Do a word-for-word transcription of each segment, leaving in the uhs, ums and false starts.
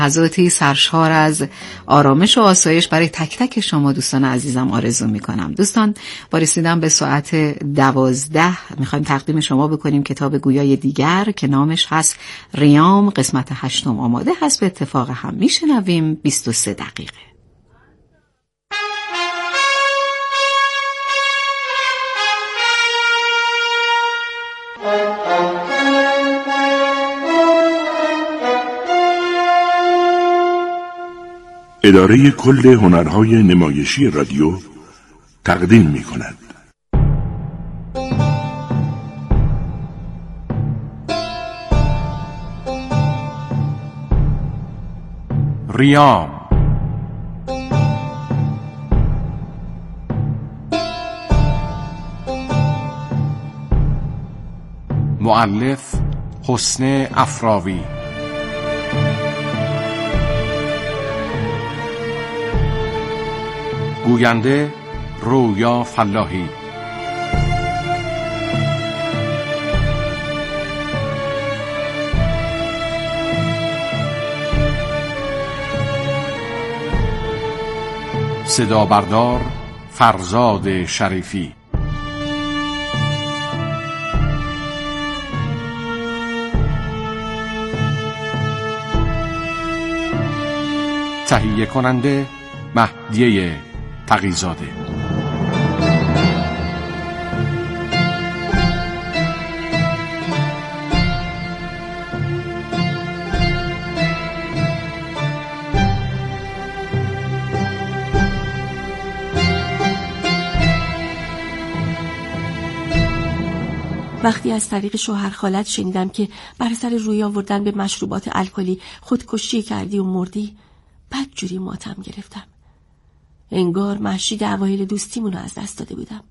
لحظاتی سرشار از آرامش و آسایش برای تک تک شما دوستان عزیزم آرزو میکنم. دوستان با رسیدن به ساعت دوازده میخوایم تقدیم شما بکنیم کتاب گویای دیگر که نامش هست ریام، قسمت هشتم آماده هست. به اتفاق هم میشنویم. بیست و سه دقیقه. اداره کل هنرهای نمایشی رادیو تقدیم می کند. ریام، مؤلف حسن افراوی، گوینده رویا فلاحی، صدا بردار فرزاد شریفی. تهیه کننده مهدیه تقی‌زاده. وقتی از طریق شوهر خالت شنیدم که بر سر روی آوردن به مشروبات الکلی خودکشی کردی و مردی، بدجوری ماتم گرفتم. انگار مشید اوایل دوستیمونو از دست داده بودم.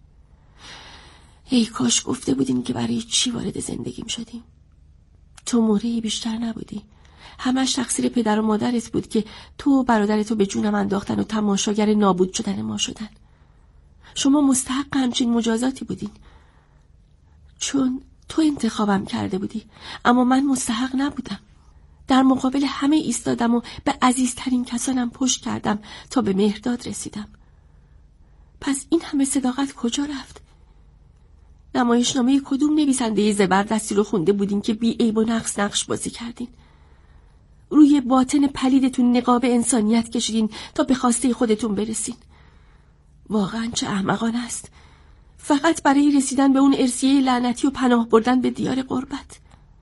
ای کاش گفته بودین که برای چی وارد زندگیم شدیم. تو موردی بیشتر نبودی. همش تقصیر پدر و مادرت بود که تو و برادرتو به جونم انداختن و تماشاگر نابود شدن ما شدن. شما مستحق همچین مجازاتی بودین، چون تو انتخابم کرده بودی، اما من مستحق نبودم. در مقابل همه ایستادم و به عزیزترین کسانم پشت کردم تا به مهرداد رسیدم. پس این همه صداقت کجا رفت؟ نمایشنامه کدوم نویسنده زبردستی رو خونده بودین که بی عیب و نقص نقش بازی کردین؟ روی باطن پلیدتون نقاب انسانیت کشیدین تا به خواسته خودتون برسین. واقعا چه احمقانه است، فقط برای رسیدن به اون ارثیه لعنتی و پناه بردن به دیار غربت.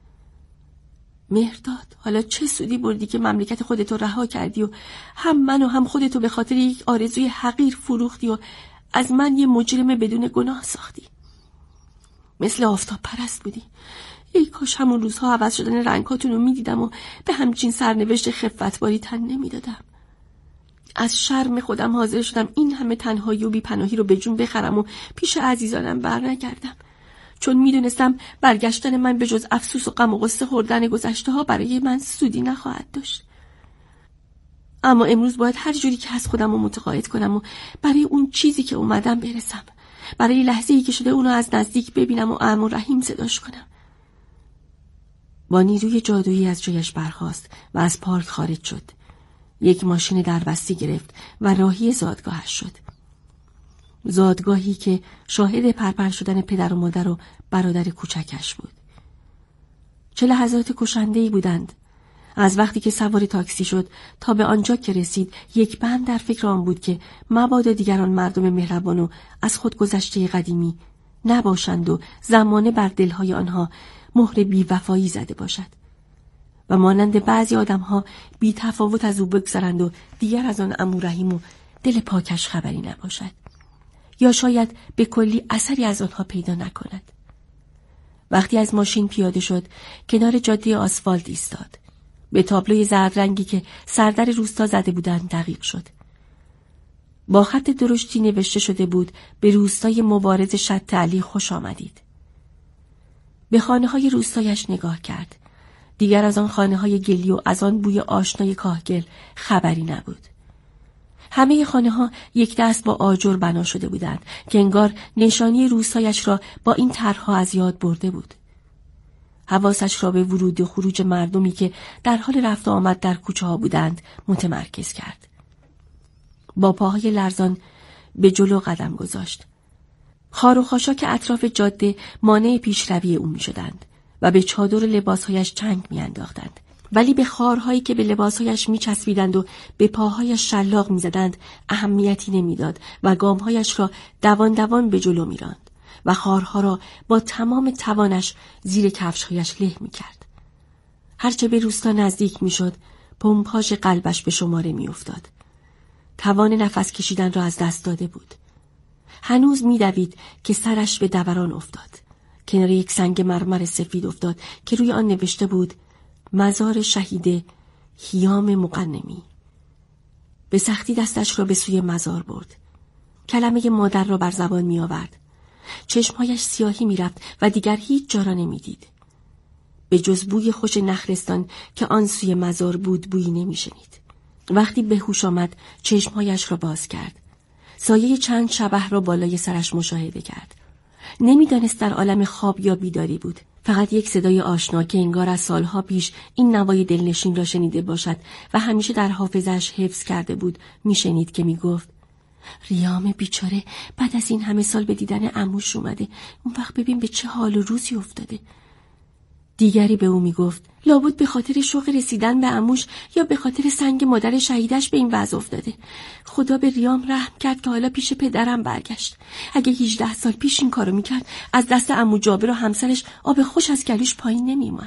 مهرداد، حالا چه سودی بردی که مملکت خودتو رها کردی و هم من و هم خودتو به خاطر یک آرزوی حقیر فروختی و از من یه مجرم بدون گناه ساختی؟ مثل آفتاب پرست بودی. ای کاش همون روزها عوض شدن رنگاتون رو میدیدم و به همچین سرنوشت خفتباری تن نمیدادم. از شرم خودم حاضر شدم این همه تنهایی و بی‌پناهی رو به جون بخرم و پیش عزیزانم برنگردم، چون میدونستم برگشتن من به جز افسوس و غم و غصه خوردن گذشته ها برای من سودی نخواهد داشت. اما امروز باید هر جوری که از خودم رو متقاعد کنم و برای اون چیزی که اومدم برسم، برای لحظه‌ای که شده اونو از نزدیک ببینم و اعم و رحیم صداش کنم. با نیروی جادویی از جایش برخاست و از پارک خارج شد. یک ماشین دربستی گرفت و راهی زادگاهش شد. زادگاهی که شاهد پرپر شدن پدر و مادر و برادر کوچکش بود. چه لحظات کشنده‌ای بودند. از وقتی که سوار تاکسی شد تا به آنجا که رسید، یک بند در فکر آن بود که مبادا دیگران مردم مهربان و از خودگذشته قدیمی نباشند و زمانه بر دلهای آنها مهر بی‌وفایی زده باشد و مانند بعضی آدم‌ها بی تفاوت از او بگذرند و دیگر از آن عمو رحیم و دل پاکش خبری نباشد، یا شاید به کلی اثری از آنها پیدا نکند. وقتی از ماشین پیاده شد، کنار جاده آسفالت ایستاد. به تابلوی زرد رنگی که سردر روستا زده بودند دقیق شد. با خط درشتی نوشته شده بود به روستای مبارز شط علی خوش آمدید. به خانه‌های روستایش نگاه کرد. دیگر از آن خانه‌های گلی و از آن بوی آشنای کاهگل خبری نبود. همه خانه‌ها یک دست با آجر بنا شده بودند که انگار نشانی روستایش را با این طرح‌ها از یاد برده بود. حواسش را به ورود و خروج مردمی که در حال رفت و آمد در کوچه ها بودند متمرکز کرد. با پاهای لرزان به جلو قدم گذاشت. خار و خاشاک اطراف جاده مانع پیشروی او می شدند و به چادر لباسهایش چنگ می انداختند. ولی به خارهایی که به لباسهایش می چسبیدند و به پاهایش شلاق می زدند اهمیتی نمی داد و گامهایش را دوان دوان به جلو می راند و خارها را با تمام توانش زیر کفشهایش له می کرد. هرچه به روستا نزدیک می شد پمپاژ قلبش به شماره می افتاد. توان نفس کشیدن را از دست داده بود. هنوز می دوید که سرش به دوران افتاد. کنار یک سنگ مرمر سفید افتاد که روی آن نوشته بود مزار شهید هیام مقنمی. به سختی دستش را به سوی مزار برد. کلمه مادر را بر زبان می آورد. چشمهایش سیاهی می رفت و دیگر هیچ جا را نمی دید. به جز بوی خوش نخلستان که آن سوی مزار بود بویی نمی شنید. وقتی به هوش آمد چشمهایش را باز کرد. سایه چند شبح را بالای سرش مشاهده کرد. نمیدانست در عالم خواب یا بیداری بود. فقط یک صدای آشنا که انگار از سالها پیش این نوای دلنشین را شنیده باشد و همیشه در حافظش حفظ کرده بود میشنید که میگفت ریام بیچاره بعد از این همه سال به دیدن عموش اومده. اون وقت ببین به چه حال و روزی افتاده. دیگری به او میگفت لابد به خاطر شوق رسیدن به عموش یا به خاطر سنگ مادر شهیدش به این وضع افتاده. خدا به ریام رحم کرد که حالا پیش پدرم برگشت. اگه هجده سال پیش این کارو میکرد از دست عمو جابر و همسرش آب خوش از گلوش پایین نمیومد.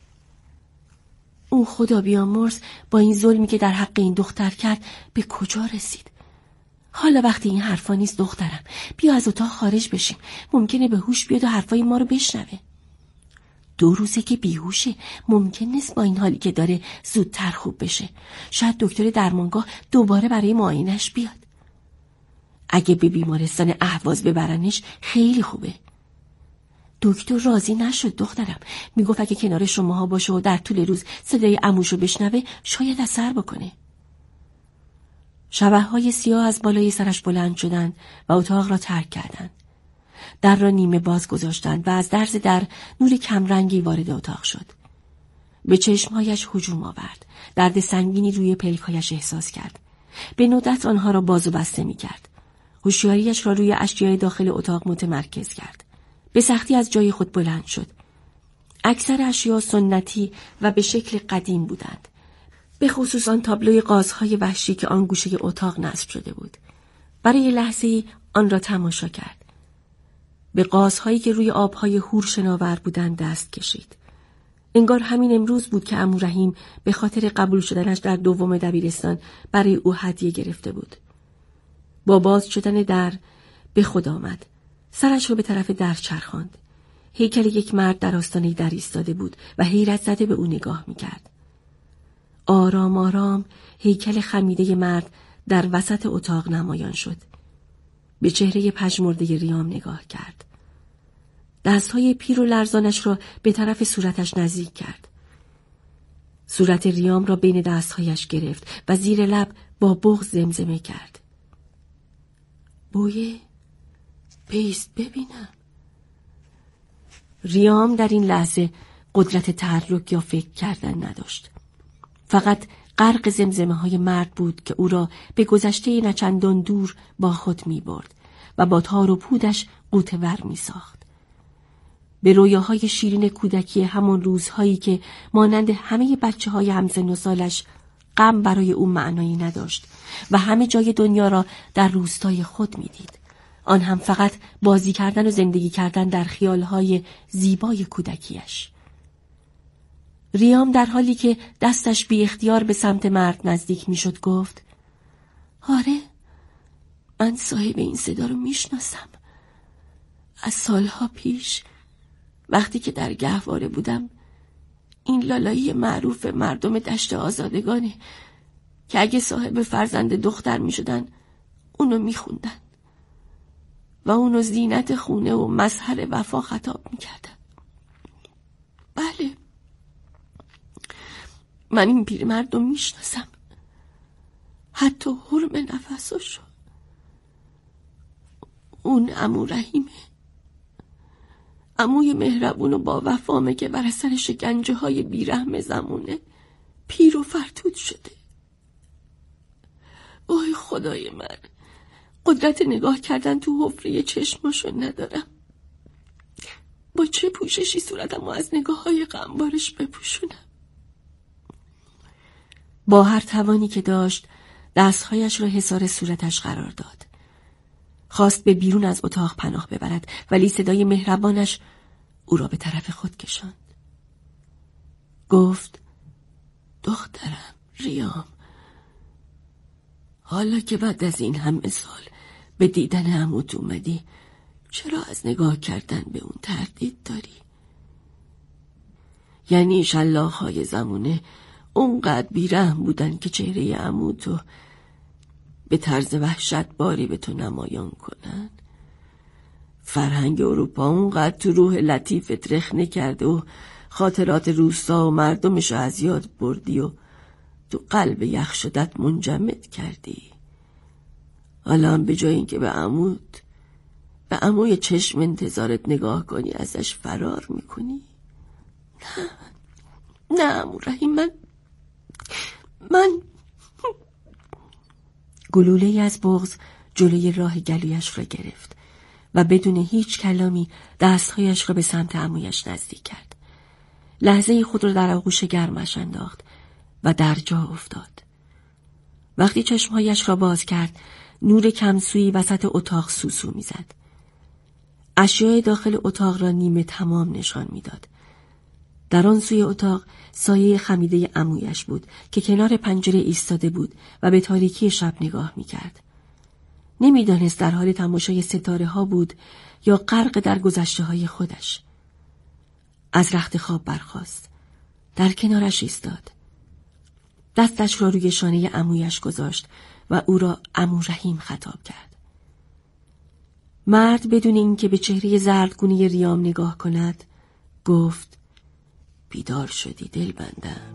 اون خدا بیامرز با این ظلمی که در حق این دختر کرد به کجا رسید؟ حالا وقتی این حرفا نیست دخترم، بیا از اتاق خارج بشیم. ممکنه به هوش بیاد و حرفای ما رو بشنوه. دو روزه که بیهوشه، ممکن نیست با این حالی که داره زودتر خوب بشه. شاید دکتر درمانگاه دوباره برای معاینش بیاد. اگه به بیمارستان اهواز ببرنش خیلی خوبه. دکتر راضی نشد دخترم. میگفت اگه کنار شماها باشه و در طول روز صدای عموشو بشنوه شاید اثر بکنه. شبحهای سیاه از بالای سرش بلند شدند و اتاق را ترک کردند. در را نیمه باز گذاشتند و از درز در نور کمرنگی وارد اتاق شد. به چشمهایش هجوم آورد. درد سنگینی روی پلکهایش احساس کرد. به ندرت آنها را باز و بسته می کرد. هوشیاریش را روی اشیای داخل اتاق متمرکز کرد. به سختی از جای خود بلند شد. اکثر اشیا سنتی و به شکل قدیم بودند. به خصوص آن تابلوی قازهای وحشی که آن گوشه اتاق نصب شده بود. برای لحظه‌ای آن را تماشا کرد. به قازهایی که روی آبهای هور شناور بودند دست کشید. انگار همین امروز بود که عمو رحیم به خاطر قبول شدنش در دوم دبیرستان برای او هدیه گرفته بود. با باز شدن در به خود آمد. سرش رو به طرف در چرخاند. هیکل یک مرد در آستانه در ایستاده بود و حیرت زده به او نگاه می‌کرد. آرام آرام هیکل خمیده مرد در وسط اتاق نمایان شد. به چهره پژمرده ریام نگاه کرد. دستهای پیر و لرزانش را به طرف صورتش نزدیک کرد. صورت ریام را بین دستهایش گرفت و زیر لب با بغض زمزمه کرد. بویه بیست ببینم. ریام در این لحظه قدرت تحرک یا فکر کردن نداشت. فقط غرق زمزمه های مرد بود که او را به گذشته نچندان دور با خود می برد و با تار و پودش غوطه ور می ساخت. به رویاهای شیرین کودکی همان روزهایی که مانند همه بچه های همسن و سالش غم برای او معنایی نداشت و همه جای دنیا را در روستای خود می دید. آن هم فقط بازی کردن و زندگی کردن در خیالهای زیبای کودکیش. ریام در حالی که دستش بی اختیار به سمت مرد نزدیک می شد گفت آره من صاحب این صدا رو می شناسم. از سالها پیش وقتی که در گهواره بودم این لالایی معروف مردم دشت آزادگانه که اگه صاحب فرزند دختر می شدن اونو می خوندن و اونو زینت خونه و مظهر وفا خطاب می کردن. بله من این پیرمرد رو می شناسم، حتی حرم نفسشو. اون عمو رحیمه، عموی مهربون و با وفامه که بر اثر شکنجه های بیرحم زمونه پیر و فرتود شده. اوه خدای من، قدرت نگاه کردن تو حفره چشماشو ندارم. با چه پوششی صورتمو از نگاه های غمبارش بپوشونم؟ با هر توانی که داشت دستهایش را حصار صورتش قرار داد. خواست به بیرون از اتاق پناه ببرد، ولی صدای مهربانش او را به طرف خود کشاند. گفت: دخترم ریام، حالا که بعد از این همه سال به دیدن عموت اومدی، چرا از نگاه کردن به اون تردید داری؟ یعنی شلاخ‌های زمونه اونقدر بیرحم بودن که چهره عموتو به طرز وحشتباری به تو نمایان کنن؟ فرهنگ اروپا اونقدر تو روح لطیفت رخنه کرده و خاطرات روستا و مردمشو از یاد بردی و تو قلب یخ شدت منجمد کردی. حالا هم به جای اینکه به عموت به عموی چشم انتظارت نگاه کنی ازش فرار میکنی؟ نه نه عمو رحیم، من من گلوله‌ای از بغض جلوی راه گلویش را گرفت و بدون هیچ کلامی دستهایش را به سمت عمویش نزدیک کرد. لحظه خود را در آغوش گرمش انداخت و در جا افتاد. وقتی چشمهایش را باز کرد، نور کمسویی وسط اتاق سوسو میزد. اشیاء داخل اتاق را نیمه تمام نشان میداد. در آن سوی اتاق سایه خمیده عمویش بود که کنار پنجره ایستاده بود و به تاریکی شب نگاه میکرد. نمیدانست در حال تماشای ستاره ها بود یا غرق در گذشته های خودش. از رخت خواب برخاست. در کنارش ایستاد. دستش را روی شانه عمویش گذاشت و او را عمو رحیم خطاب کرد. مرد بدون اینکه به چهره زردگونه ریام نگاه کند گفت: بیدار شدی دلبندم؟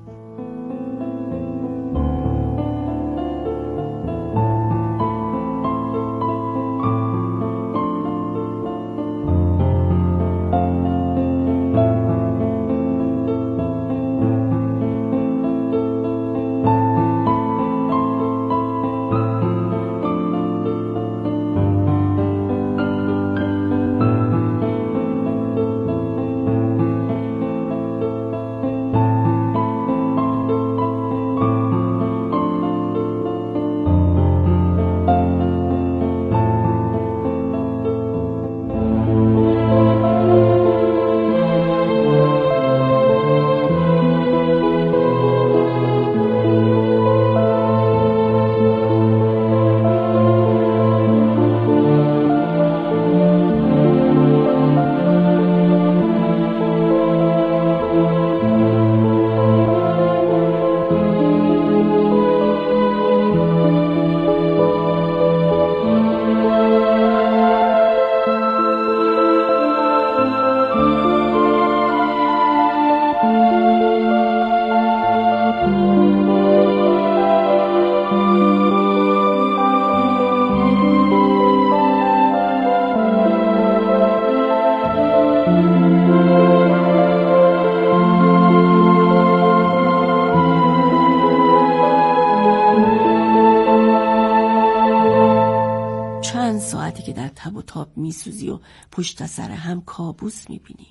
که در تب و تاب میسوزی و پشت سر هم کابوس میبینی.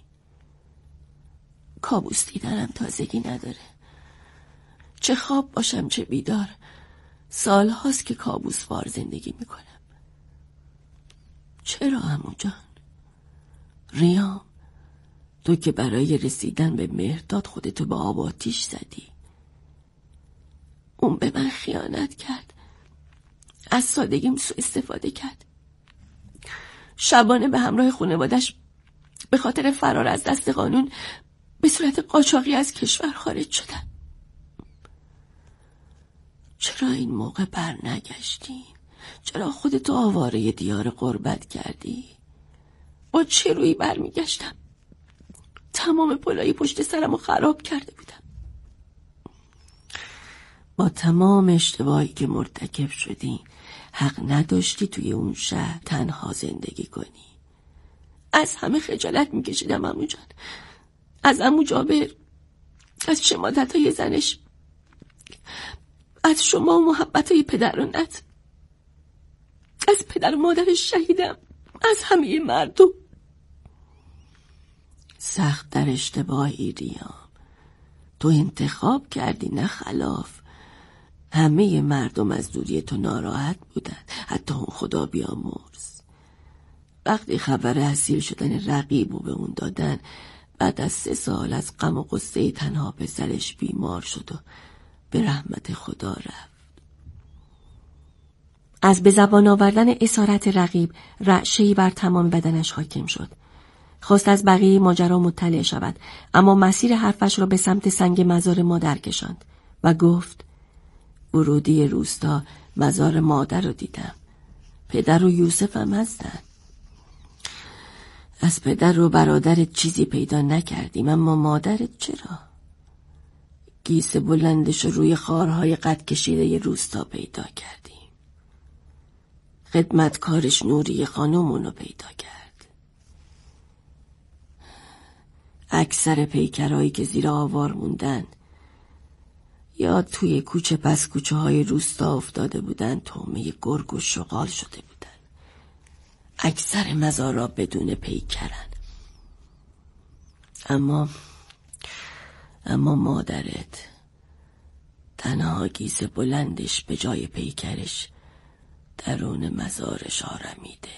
کابوس دیدنم تازگی نداره. چه خواب باشم چه بیدار، سال هاست که کابوس وار زندگی میکنم. چرا عمو جان؟ ریام، تو که برای رسیدن به مهرداد خودتو به آب آتیش زدی. اون به من خیانت کرد، از سادگیم سوء استفاده کرد. شبانه به همراه خانوادش به خاطر فرار از دست قانون به صورت قاچاقی از کشور خارج شدن. چرا این موقع بر نگشتی؟ چرا خودتو آواره دیار غربت کردی؟ با چه روی بر میگشتم؟ تمام پلای پشت سرمو خراب کرده بودم. با تمام اشتباهی که مرتکب شدی حق نداشتی توی اون شهر تنها زندگی کنی. از همه خجالت میکشیدم عمو جان، از عمو جابر، از شماتت‌های زنش، از شما و محبت‌های پدرانت، از پدر و مادرش شهیدم، از همه مردم. سخت در اشتباهی ریام، تو انتخاب کردی نه خلاف. همه مردم از دوری تو ناراحت بودن، حتی اون خدا بیامرز. وقتی خبر اسیر شدن رقیب رو به اون دادن، بعد از سه سال از غم و غصه تنها پسرش بیمار شد و به رحمت خدا رفت. از به زبان آوردن اسارت رقیب رعشه‌ای بر تمام بدنش حاکم شد. خواست از بقیه ماجرا مطلع شود، اما مسیر حرفش را به سمت سنگ مزار مادر کشاند و گفت: ورودی روستا مزار مادر رو دیدم. پدر و یوسف هم هستن. از پدر و برادرت چیزی پیدا نکردیم، اما مادرت چرا؟ گیسه بلندش رو روی خارهای قد کشیده ی روستا پیدا کردیم. خدمتکارش نوری خانومونو پیدا کرد. اکثر پیکرهایی که زیر آوار موندن یا توی کوچه پس کوچه های روستا افتاده بودن طعمه گرگ و شغال شده بودن. اکثر مزارا بدون پیکرن. اما اما مادرت تنها گیسه بلندش به جای پیکرش درون مزارش آرمیده.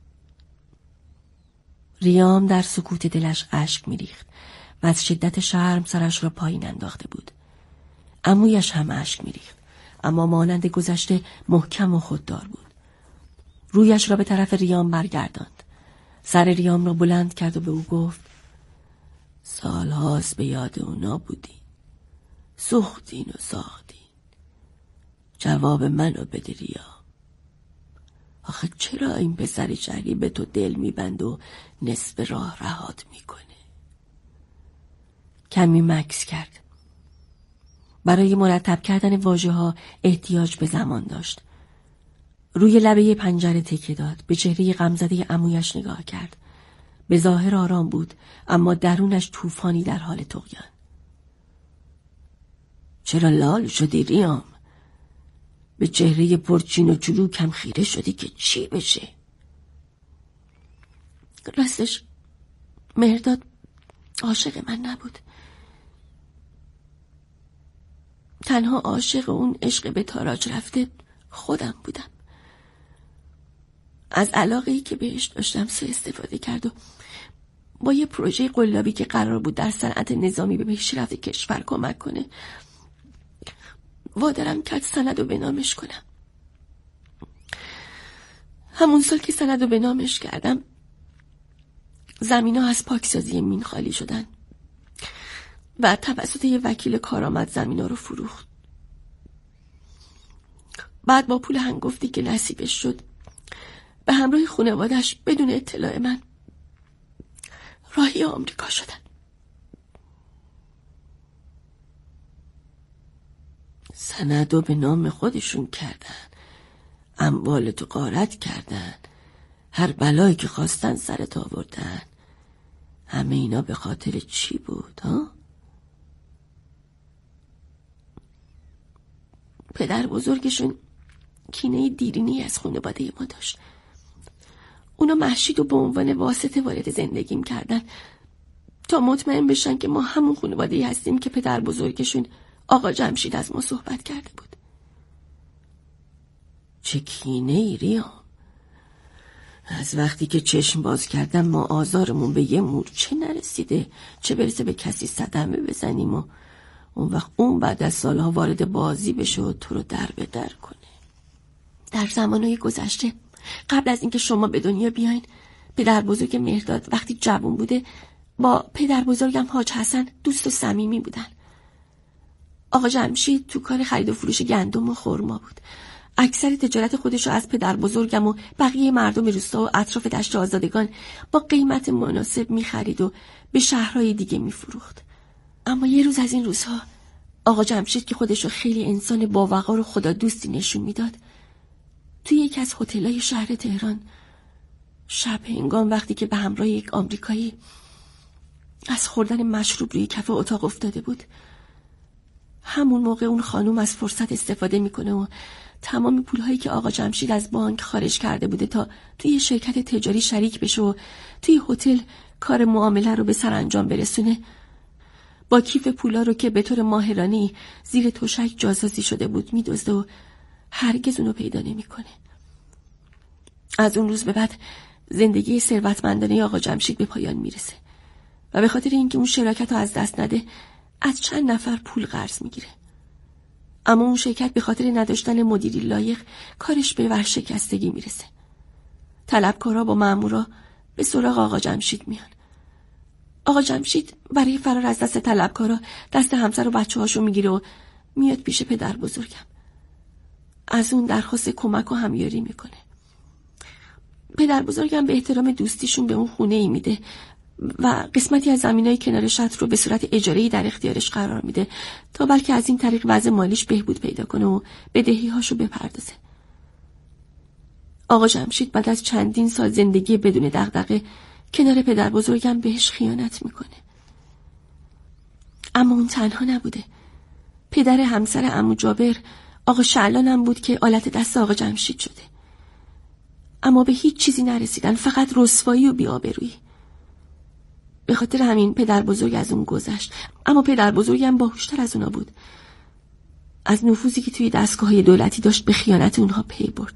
ریام در سکوت دلش اشک میریخت و از شدت شرم سرش را پایین انداخته بود. عمویش هم اشک میریخت، اما مانند گذشته محکم و خوددار بود. رویش را به طرف ریام برگرداند. سر ریام را بلند کرد و به او گفت: سالهاست به یاد اونا بودین، سوختین و ساختین. جواب منو بده ریام. آخه چرا این پسر شهری به تو دل میبند و نصف راه رهات میکنه؟ کمی مکث کرد. برای مرتب کردن واژه ها احتیاج به زمان داشت. روی لبه پنجره تکیه داد. به چهره غمزده عمویش نگاه کرد. به ظاهر آرام بود، اما درونش طوفانی در حال طغیان. چرا لال شدی ریام؟ به چهره پرچین و چروک هم خیره شدی که چی بشه؟ راستش مهرداد عاشق من نبود. تنها عاشق اون عشق به تاراج رفته خودم بودم. از علاقه‌ای که بهش داشتم سوء استفاده کرد و با یه پروژه قلابی که قرار بود در صنعت نظامی به پیشرفت کشور کمک کنه وادارم کرد سندو به نامش کنم. همون سال که سندو به نامش کردم زمینا از پاکسازی مین خالی شدن و توسط یه وکیل کارآمد زمینا رو فروخت. بعد با پول هنگفتی که نصیبش شد به همراه خانواده‌اش بدون اطلاع من راهی آمریکا شدن. سندو به نام خودشون کردن، اموالتو غارت کردن، هر بلایی که خواستن سرت آوردن. همه اینا به خاطر چی بود ها؟ پدر بزرگشون کینه دیرینی از خانواده ما داشت. اونا مهشید و به عنوان واسطه وارد زندگیم کردن تا مطمئن بشن که ما همون خانواده‌ای هستیم که پدر بزرگشون آقا جمشید از ما صحبت کرده بود. چه کینه ای ریام. از وقتی که چشم باز کردم ما آزارمون به یه مورچه نرسیده، چه برسه به کسی صدمه بزنیم و اون وقت اون بعد از سالها وارد بازی بشه و تو رو در به در کنه. در زمانهای گذشته قبل از اینکه شما به دنیا بیاین پدر بزرگ مهرداد وقتی جوان بوده با پدر بزرگم حاج حسن دوست و صمیمی بودن. آقا جمشید تو کار خرید و فروش گندم و خرما بود. اکثر تجارت خودش رو از پدر بزرگم و بقیه مردم روستا و اطراف دشت آزادگان با قیمت مناسب می‌خرید و به شهرهای دیگه می‌فروخت. اما یه روز از این روزها آقا جمشید که خودش رو خیلی انسان باوقار و خدا دوستی نشون میداد توی یکی از هتل‌های شهر تهران شب هنگام وقتی که به همراه یک آمریکایی از خوردن مشروب روی کف اتاق افتاده بود، همون موقع اون خانوم از فرصت استفاده میکنه و تمام پولهایی که آقا جمشید از بانک خارج کرده بوده تا توی شرکت تجاری شریک بشه و توی هتل کار معامله رو به سرانجام برسونه، با کیف پولا رو که به طور ماهرانه‌ای زیر تشک جاسازی شده بود میدزده و هرگز اونو پیدا نمیکنه. از اون روز به بعد زندگی ثروتمندانه آقا جمشید به پایان میرسه و به خاطر اینکه اون شراکت رو از دست نده از چند نفر پول قرض میگیره. اما اون شرکت به خاطر نداشتن مدیری لایق کارش به ورشکستگی میرسه. طلبکارا با مامورا به سراغ آقا جمشید میان. آقا جمشید برای فرار از دست طلبکارا دست همسر و بچه هاشو میگیره و میاد پیش پدر بزرگم. از اون درخواست کمک و همیاری میکنه. پدر بزرگم به احترام دوستیشون به اون خونه ای میده و قسمتی از زمینای کنار شط رو به صورت اجاره‌ای در اختیارش قرار میده تا بلکه از این طریق وضع مالیش بهبود پیدا کنه و بدهی‌هاشو بپردازه. آقا جمشید بعد از چندین سال زندگی بدون دغدغه کنار پدر بزرگم بهش خیانت میکنه. اما اون تنها نبوده. پدر همسر عمو جابر آقا شعلان هم بود که آلت دست آقا جمشید شده. اما به هیچ چیزی نرسیدن، فقط رسوایی و بی‌آبرویی. به خاطر همین پدر بزرگ از اون گذشت. اما پدر بزرگم باهوشتر از اونا بود. از نفوذی که توی دستگاه‌های دولتی داشت به خیانت اونها پی برد.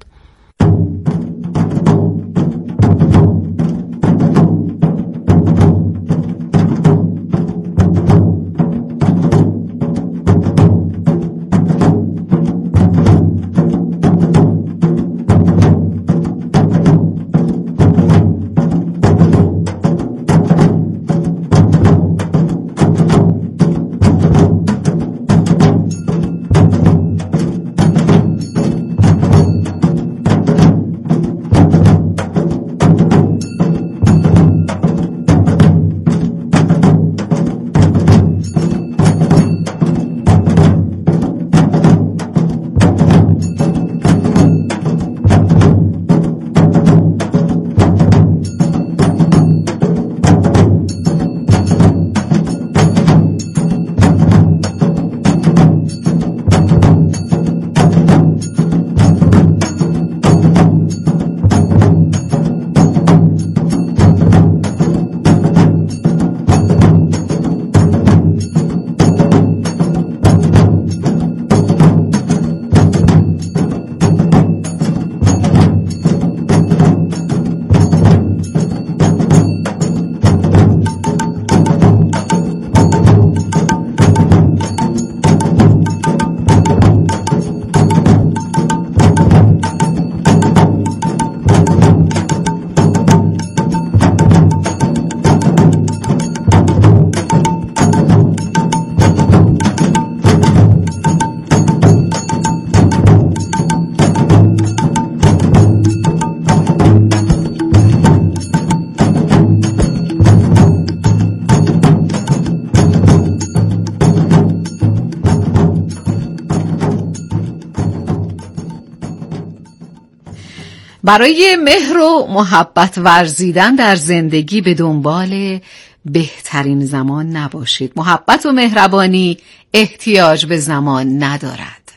برای مهر و محبت ورزیدن در زندگی به دنبال بهترین زمان نباشید. محبت و مهربانی احتیاج به زمان ندارد.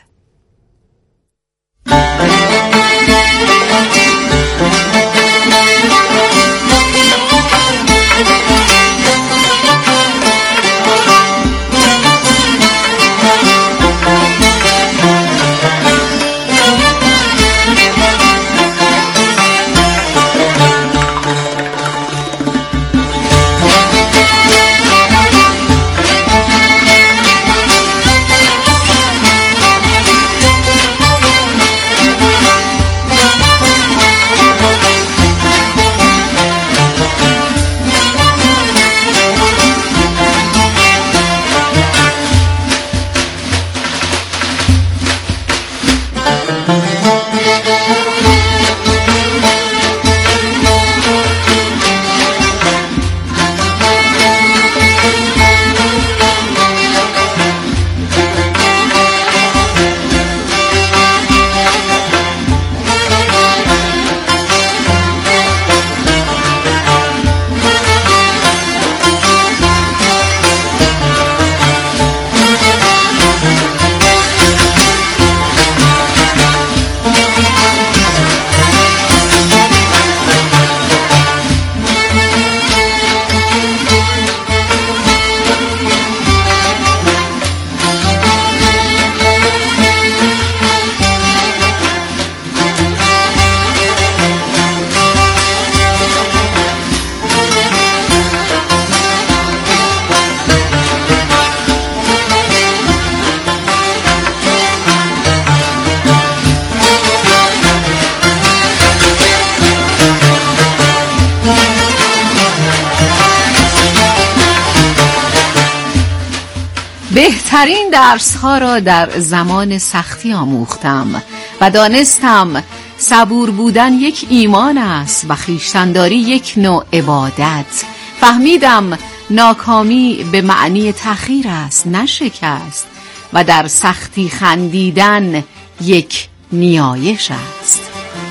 بهترین درس ها را در زمان سختی آموختم و دانستم صبور بودن یک ایمان است و خویشتن‌داری یک نوع عبادت. فهمیدم ناکامی به معنی تأخیر است، نه شکست، و در سختی خندیدن یک نیایش است.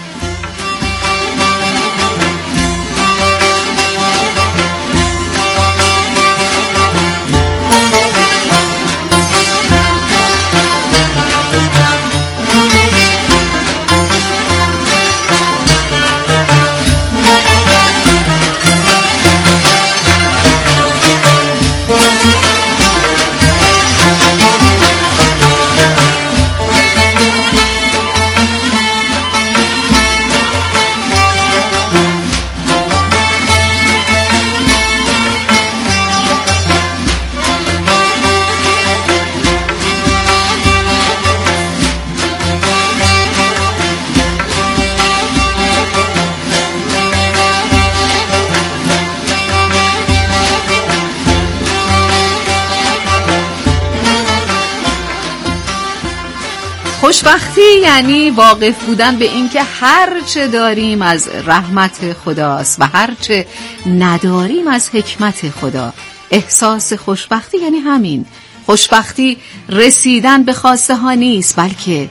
خوشبختی یعنی واقف بودن به این که هر چه داریم از رحمت خداست و هر چه نداریم از حکمت خدا. احساس خوشبختی یعنی همین. خوشبختی رسیدن به خواسته ها نیست، بلکه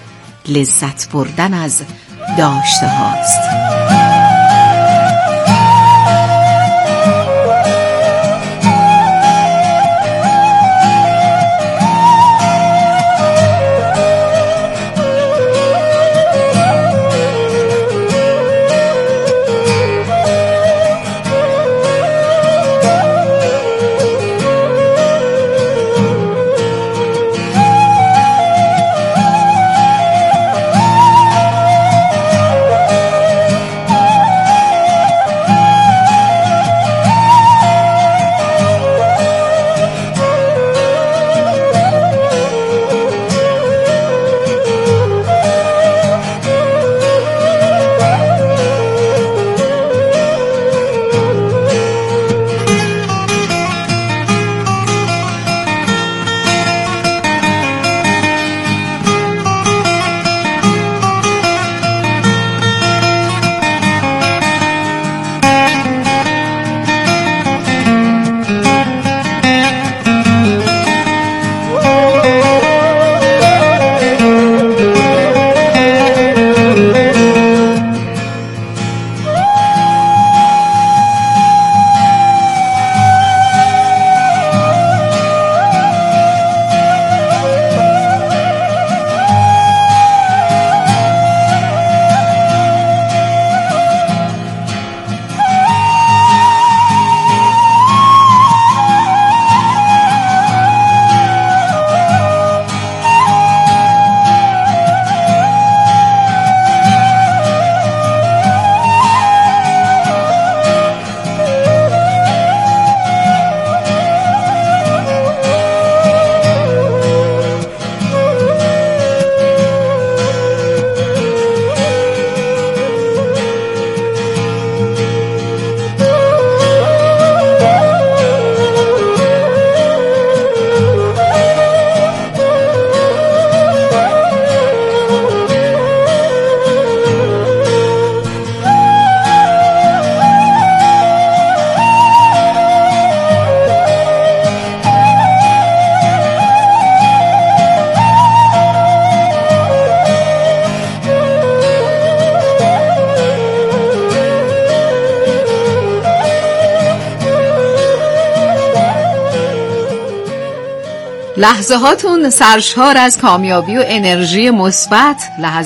لذت بردن از داشته هاست. لحظه هاتون سرشار از کامیابی و انرژی مثبت، لحظه